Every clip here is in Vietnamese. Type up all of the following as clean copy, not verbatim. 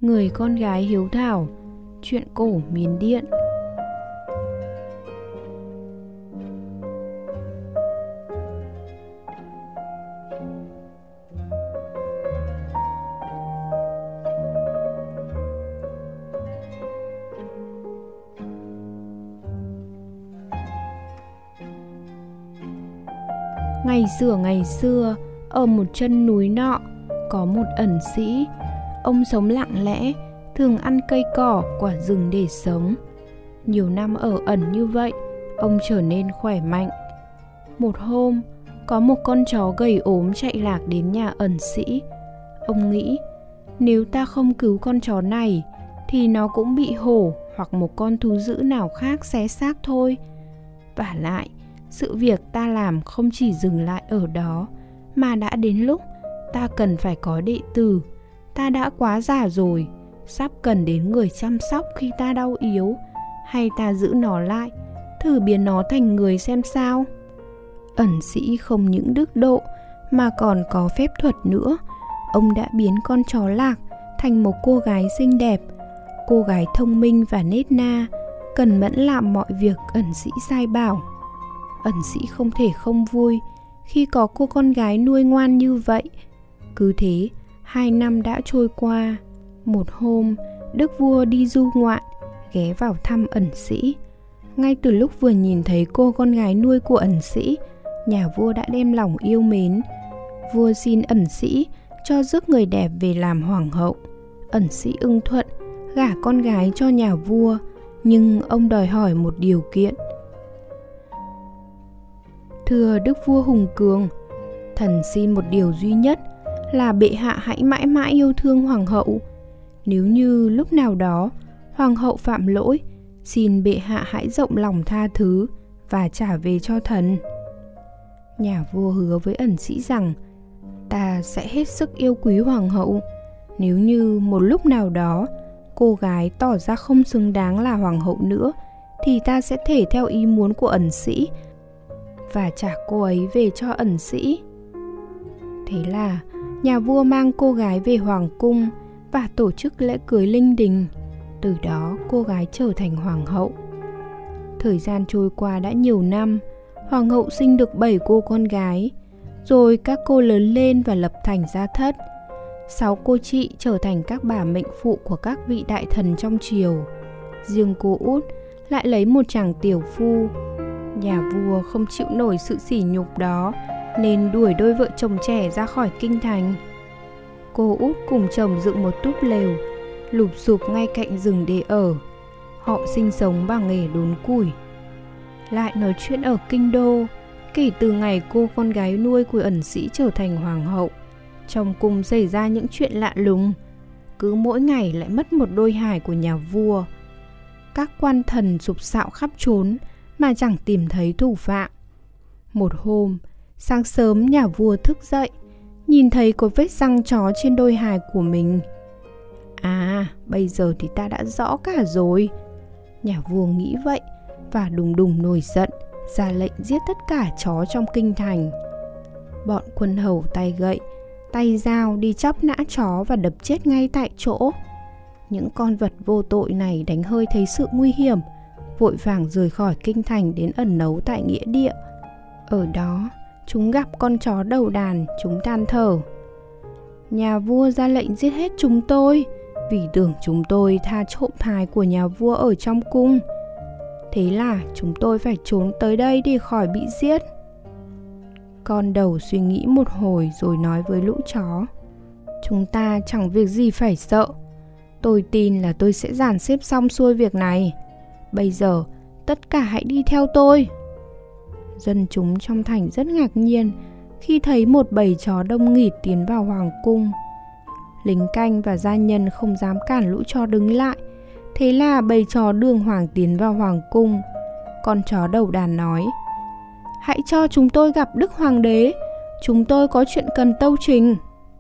Người con gái hiếu thảo. Chuyện cổ Miến Điện. Ngày xưa, ở một chân núi nọ, có một ẩn sĩ. Ông sống lặng lẽ, thường ăn cây cỏ, quả rừng để sống. Nhiều năm ở ẩn như vậy, ông trở nên khỏe mạnh. Một hôm, có một con chó gầy ốm chạy lạc đến nhà ẩn sĩ. Ông nghĩ, nếu ta không cứu con chó này, thì nó cũng bị hổ hoặc một con thú dữ nào khác xé xác thôi. Vả lại, sự việc ta làm không chỉ dừng lại ở đó, mà đã đến lúc ta cần phải có đệ tử. Ta đã quá già rồi, sắp cần đến người chăm sóc khi ta đau yếu. Hay ta giữ nó lại, thử biến nó thành người xem sao. Ẩn sĩ không những đức độ mà còn có phép thuật nữa. Ông đã biến con chó lạc thành một cô gái xinh đẹp, cô gái thông minh và nết na, cần mẫn làm mọi việc ẩn sĩ sai bảo. Ẩn sĩ không thể không vui khi có cô con gái nuôi ngoan như vậy. Cứ thế, 2 năm đã trôi qua. Một hôm, đức vua đi du ngoạn, ghé vào thăm ẩn sĩ. Ngay từ lúc vừa nhìn thấy cô con gái nuôi của ẩn sĩ, nhà vua đã đem lòng yêu mến. Vua xin ẩn sĩ cho rước người đẹp về làm hoàng hậu. Ẩn sĩ ưng thuận, gả con gái cho nhà vua, nhưng ông đòi hỏi một điều kiện. Thưa đức vua hùng cường, thần xin một điều duy nhất là bệ hạ hãy mãi mãi yêu thương hoàng hậu. Nếu như lúc nào đó hoàng hậu phạm lỗi, xin bệ hạ hãy rộng lòng tha thứ và trả về cho thần. Nhà vua hứa với ẩn sĩ rằng ta sẽ hết sức yêu quý hoàng hậu. Nếu như một lúc nào đó cô gái tỏ ra không xứng đáng là hoàng hậu nữa, thì ta sẽ thể theo ý muốn của ẩn sĩ và trả cô ấy về cho ẩn sĩ. Thế là nhà vua mang cô gái về hoàng cung và tổ chức lễ cưới linh đình. Từ đó cô gái trở thành hoàng hậu. Thời gian trôi qua đã nhiều năm, hoàng hậu sinh được 7 cô con gái. Rồi các cô lớn lên và lập thành gia thất. 6 cô chị trở thành các bà mệnh phụ của các vị đại thần trong triều. Riêng cô út lại lấy một chàng tiểu phu. Nhà vua không chịu nổi sự sỉ nhục đó, nên đuổi đôi vợ chồng trẻ ra khỏi kinh thành. Cô út cùng chồng dựng một túp lều lụp xụp ngay cạnh rừng để ở. Họ sinh sống bằng nghề đốn củi. Lại nói chuyện ở kinh đô, kể từ ngày cô con gái nuôi của ẩn sĩ trở thành hoàng hậu, trong cung xảy ra những chuyện lạ lùng. Cứ mỗi ngày lại mất một đôi hài của nhà vua. Các quan thần sục sạo khắp trốn mà chẳng tìm thấy thủ phạm. Một hôm, sáng sớm nhà vua thức dậy, nhìn thấy có vết răng chó trên đôi hài của mình. À, bây giờ thì ta đã rõ cả rồi. Nhà vua nghĩ vậy và đùng đùng nổi giận, ra lệnh giết tất cả chó trong kinh thành. Bọn quân hầu tay gậy, tay dao đi chóc nã chó và đập chết ngay tại chỗ. Những con vật vô tội này đánh hơi thấy sự nguy hiểm, vội vàng rời khỏi kinh thành đến ẩn náu tại nghĩa địa. Ở đó, chúng gặp con chó đầu đàn, chúng than thở. Nhà vua ra lệnh giết hết chúng tôi, vì tưởng chúng tôi tha trộm hài của nhà vua ở trong cung. Thế là chúng tôi phải trốn tới đây để khỏi bị giết. Con đầu suy nghĩ một hồi rồi nói với lũ chó: chúng ta chẳng việc gì phải sợ. Tôi tin là tôi sẽ dàn xếp xong xuôi việc này. Bây giờ tất cả hãy đi theo tôi. Dân chúng trong thành rất ngạc nhiên khi thấy một bầy chó đông nghịt tiến vào hoàng cung. Lính canh và gia nhân không dám cản lũ chó đứng lại. Thế là bầy chó đường hoàng tiến vào hoàng cung. Con chó đầu đàn nói: hãy cho chúng tôi gặp Đức Hoàng đế, chúng tôi có chuyện cần tâu trình.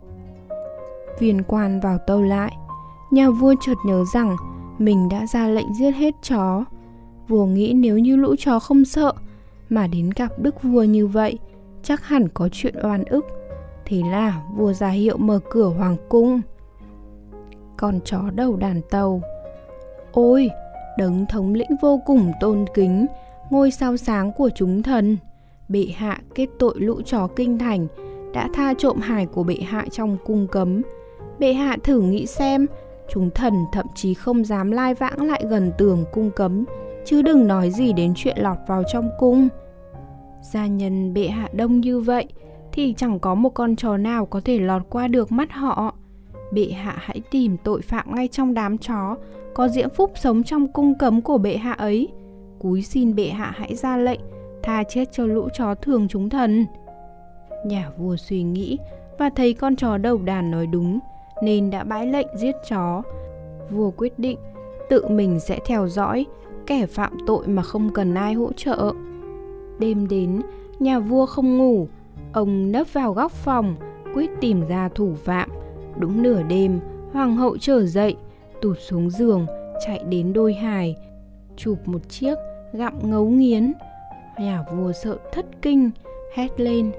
Viên quan vào tâu lại. Nhà vua chợt nhớ rằng mình đã ra lệnh giết hết chó. Vua nghĩ nếu như lũ chó không sợ mà đến gặp đức vua như vậy, chắc hẳn có chuyện oan ức. Thế là vua ra hiệu mở cửa hoàng cung. con chó đầu đàn tàu. Ôi, đấng thống lĩnh vô cùng tôn kính, ngôi sao sáng của chúng thần, bệ hạ kết tội lũ chó kinh thành, đã tha trộm hài của bệ hạ trong cung cấm. Bệ hạ thử nghĩ xem, chúng thần thậm chí không dám lai vãng lại gần tường cung cấm, chứ đừng nói gì đến chuyện lọt vào trong cung. Gia nhân bệ hạ đông như vậy thì chẳng có một con chó nào có thể lọt qua được mắt họ. Bệ hạ hãy tìm tội phạm ngay trong đám chó có diễm phúc sống trong cung cấm của bệ hạ ấy. Cúi xin bệ hạ hãy ra lệnh tha chết cho lũ chó thường chúng thần. Nhà vua suy nghĩ và thấy con chó đầu đàn nói đúng, nên đã bãi lệnh giết chó. Vua quyết định tự mình sẽ theo dõi kẻ phạm tội mà không cần ai hỗ trợ. Đêm đến, nhà vua không ngủ, ông nấp vào góc phòng, quyết tìm ra thủ phạm. Đúng nửa đêm, hoàng hậu trở dậy, tụt xuống giường, chạy đến đôi hài, chụp một chiếc, gặm ngấu nghiến. Nhà vua sợ thất kinh, hét lên: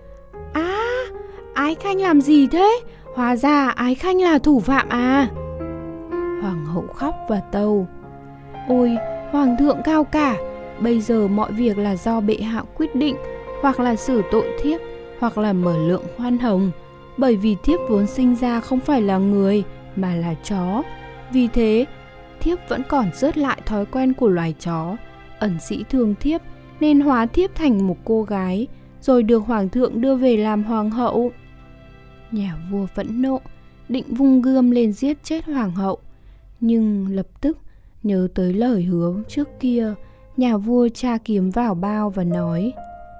Ái Khanh làm gì thế? Hóa ra Ái Khanh là thủ phạm à? Hoàng hậu khóc và tâu: Ôi, hoàng thượng cao cả, bây giờ mọi việc là do bệ hạ quyết định, hoặc là xử tội thiếp, hoặc là mở lượng khoan hồng. Bởi vì thiếp vốn sinh ra không phải là người, mà là chó. Vì thế, thiếp vẫn còn rớt lại thói quen của loài chó. Ẩn sĩ thương thiếp nên hóa thiếp thành một cô gái, rồi được hoàng thượng đưa về làm hoàng hậu. Nhà vua phẫn nộ, định vung gươm lên giết chết hoàng hậu. Nhưng lập tức nhớ tới lời hứa trước kia, nhà vua tra kiếm vào bao và nói: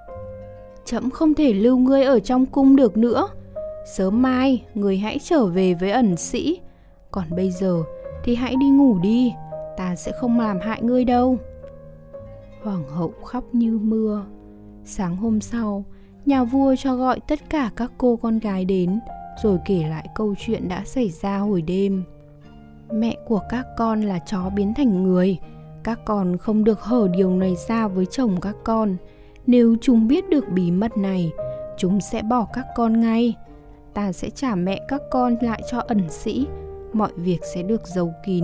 Trẫm không thể lưu ngươi ở trong cung được nữa. Sớm mai ngươi hãy trở về với ẩn sĩ, còn bây giờ thì hãy đi ngủ đi, ta sẽ không làm hại ngươi đâu. Hoàng hậu khóc như mưa. Sáng hôm sau, nhà vua cho gọi tất cả các cô con gái đến, rồi kể lại câu chuyện đã xảy ra hồi đêm. Mẹ của các con là chó biến thành người. Các con không được hở điều này ra với chồng các con. Nếu chúng biết được bí mật này, chúng sẽ bỏ các con ngay. Ta sẽ trả mẹ các con lại cho ẩn sĩ, mọi việc sẽ được giấu kín.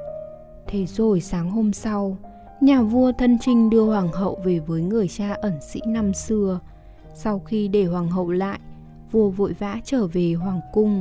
Thế rồi sáng hôm sau, nhà vua thân trinh đưa hoàng hậu về với người cha ẩn sĩ năm xưa. Sau khi để hoàng hậu lại, vua vội vã trở về hoàng cung.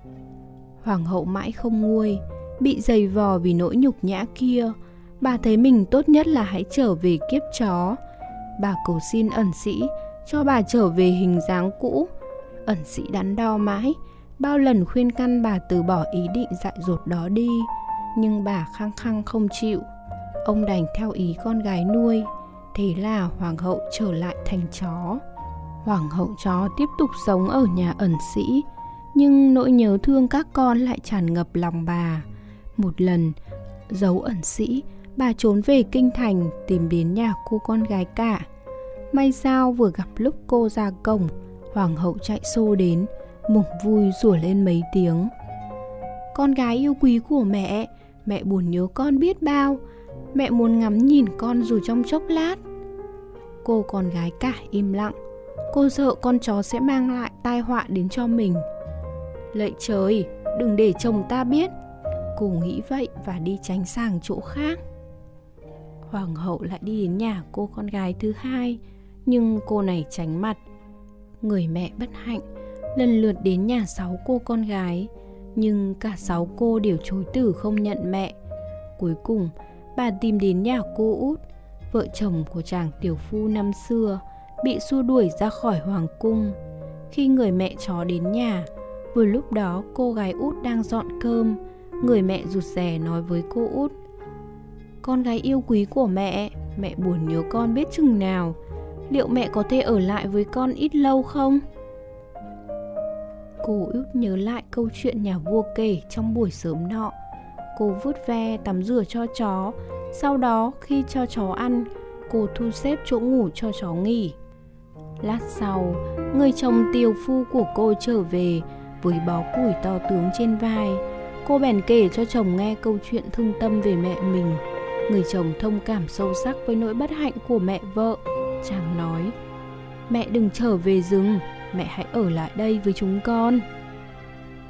Hoàng hậu mãi không nguôi, bị giày vò vì nỗi nhục nhã kia. Bà thấy mình tốt nhất là hãy trở về kiếp chó. Bà cầu xin ẩn sĩ cho bà trở về hình dáng cũ. Ẩn sĩ đắn đo mãi, bao lần khuyên can bà từ bỏ ý định dại dột đó đi, nhưng bà khăng khăng không chịu. Ông đành theo ý con gái nuôi. Thế là hoàng hậu trở lại thành chó. Hoàng hậu chó tiếp tục sống ở nhà ẩn sĩ, nhưng nỗi nhớ thương các con lại tràn ngập lòng bà. Một lần, giấu ẩn sĩ, bà trốn về kinh thành tìm đến nhà cô con gái cả. May sao vừa gặp lúc cô ra cổng, hoàng hậu chạy xô đến, mừng vui rủa lên mấy tiếng: Con gái yêu quý của mẹ buồn nhớ con biết bao. Mẹ muốn ngắm nhìn con dù trong chốc lát. Cô con gái cả im lặng. Cô sợ con chó sẽ mang lại tai họa đến cho mình. Lạy trời, đừng để chồng ta biết. Cô nghĩ vậy và đi tránh sang chỗ khác. Hoàng hậu lại đi đến nhà cô con gái thứ hai, nhưng cô này tránh mặt. Người mẹ bất hạnh lần lượt đến nhà 6 cô con gái, nhưng cả 6 cô đều chối từ không nhận mẹ. Cuối cùng, bà tìm đến nhà cô út, vợ chồng của chàng tiểu phu năm xưa, bị xua đuổi ra khỏi hoàng cung. Khi người mẹ chó đến nhà, vừa lúc đó cô gái út đang dọn cơm. Người mẹ rụt rè nói với cô út: Con gái yêu quý của mẹ buồn nhớ con biết chừng nào. Liệu mẹ có thể ở lại với con ít lâu không? Cô út nhớ lại câu chuyện nhà vua kể trong buổi sớm nọ. Cô vuốt ve tắm rửa cho chó. Sau đó khi cho chó ăn, cô thu xếp chỗ ngủ cho chó nghỉ. Lát sau, người chồng tiều phu của cô trở về với bó củi to tướng trên vai. Cô bèn kể cho chồng nghe câu chuyện thương tâm về mẹ mình. Người chồng thông cảm sâu sắc với nỗi bất hạnh của mẹ vợ. Chàng nói: Mẹ đừng trở về rừng, mẹ hãy ở lại đây với chúng con.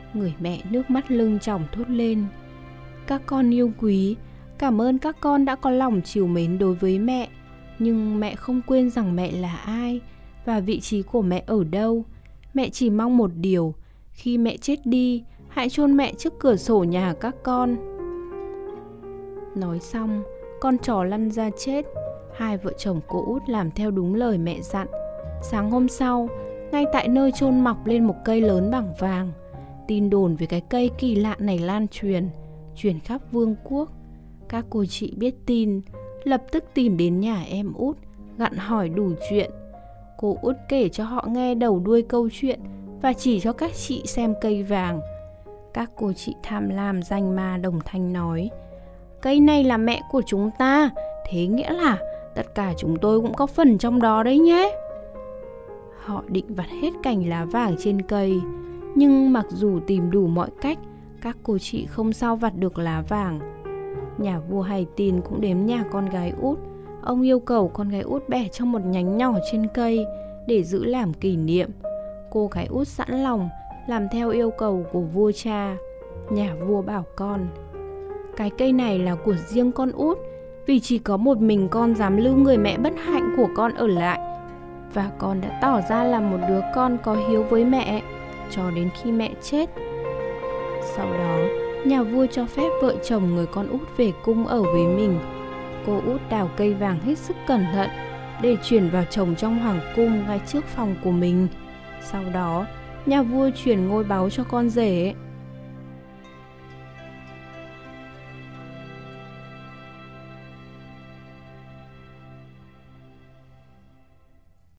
Người mẹ nước mắt lưng tròng thốt lên: Các con yêu quý, cảm ơn các con đã có lòng trìu mến đối với mẹ. Nhưng mẹ không quên rằng mẹ là ai và vị trí của mẹ ở đâu. Mẹ chỉ mong một điều, khi mẹ chết đi, hãy chôn mẹ trước cửa sổ nhà các con. Nói xong, con chó lăn ra chết. Hai vợ chồng cô út làm theo đúng lời mẹ dặn. Sáng hôm sau, ngay tại nơi chôn mọc lên một cây lớn bằng vàng. Tin đồn về cái cây kỳ lạ này lan truyền khắp vương quốc. Các cô chị biết tin, lập tức tìm đến nhà em út, gặn hỏi đủ chuyện. Cô út kể cho họ nghe đầu đuôi câu chuyện và chỉ cho các chị xem cây vàng. Các cô chị tham lam danh ma đồng thanh nói: Cây này là mẹ của chúng ta, thế nghĩa là tất cả chúng tôi cũng có phần trong đó đấy nhé. Họ định vặt hết cành lá vàng trên cây, nhưng mặc dù tìm đủ mọi cách, các cô chị không sao vặt được lá vàng. Nhà vua hay tin cũng đến nhà con gái út. Ông yêu cầu con gái út bẻ trong một nhánh nhỏ trên cây để giữ làm kỷ niệm. Cô gái út sẵn lòng làm theo yêu cầu của vua cha. Nhà vua bảo con: Cái cây này là của riêng con út, vì chỉ có một mình con dám lưu người mẹ bất hạnh của con ở lại. Và con đã tỏ ra là một đứa con có hiếu với mẹ cho đến khi mẹ chết. Sau đó, nhà vua cho phép vợ chồng người con út về cung ở với mình. Cô út đào cây vàng hết sức cẩn thận để chuyển vào trồng trong hoàng cung ngay trước phòng của mình. Sau đó, nhà vua chuyển ngôi báu cho con rể.